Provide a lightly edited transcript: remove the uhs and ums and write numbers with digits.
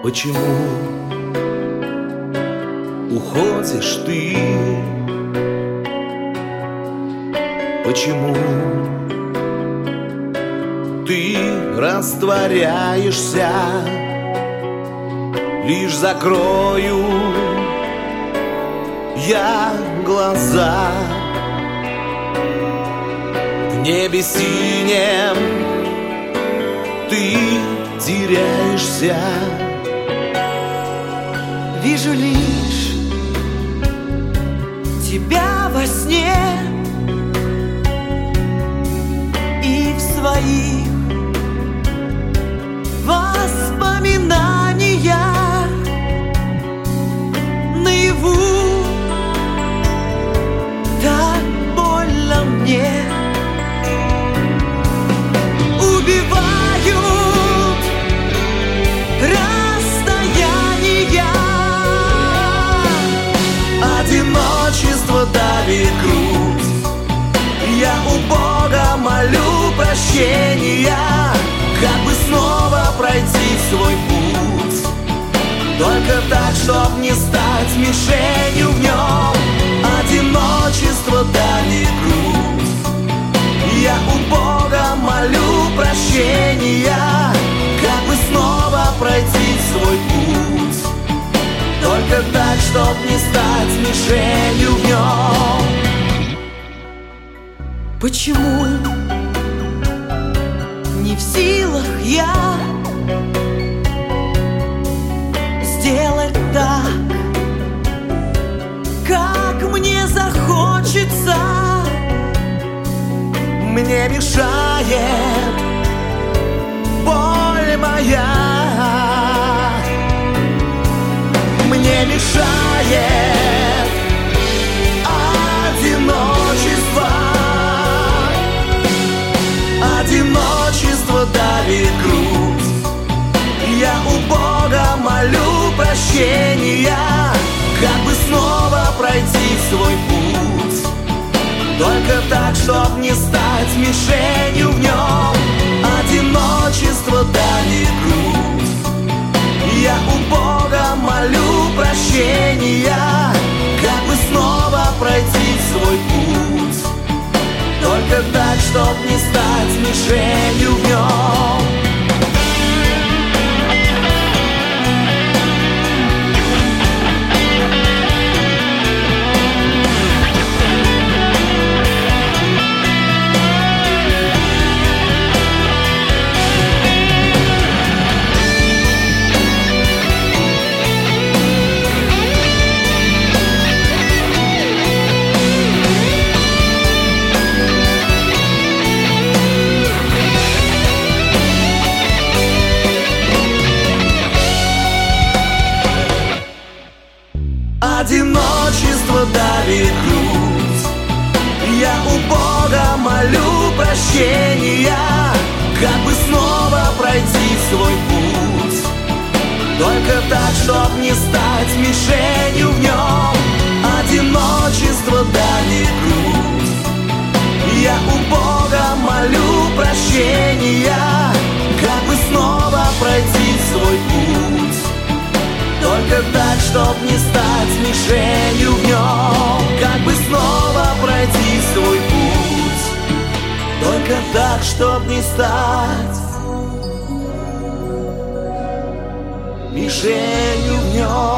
Почему уходишь ты? Почему ты растворяешься? Лишь закрою я глаза, в небе синем ты теряешься. Вижу лишь тебя во сне и в своих воспоминаниях наяву. Так больно мне, убивают расстояния. Одиночество давит грудь, я у Бога молю прощения, как бы снова пройти свой путь, только так, чтоб не стать мишенью в нем. Одиночество давит грудь, я у Бога молю прощения, как бы снова пройти свой путь, только так, чтоб не стать мишенью в нем. Почему не в силах я сделать так, как мне захочется? Мне мешает боль моя, мне мешает одиночество. Одиночество давит грудь, я у Бога молю прощения, как бы снова пройти свой путь, только так, чтоб не стать мишенью в нем. Одиночество давит грудь, я у Бога молю прощения, как бы снова пройти свой путь, только так, чтоб не стать мишенью в нем. Одиночество давит грудь, я у Бога молю прощения, как бы снова пройти свой путь, только так, чтоб не стать мишенью в нем. Одиночество давит грудь, я у Бога молю прощения, как бы снова пройти свой путь, только так, чтоб не стать мишенью в нем. Как бы снова пройти свой путь, только так, чтоб не стать мишенью в нем.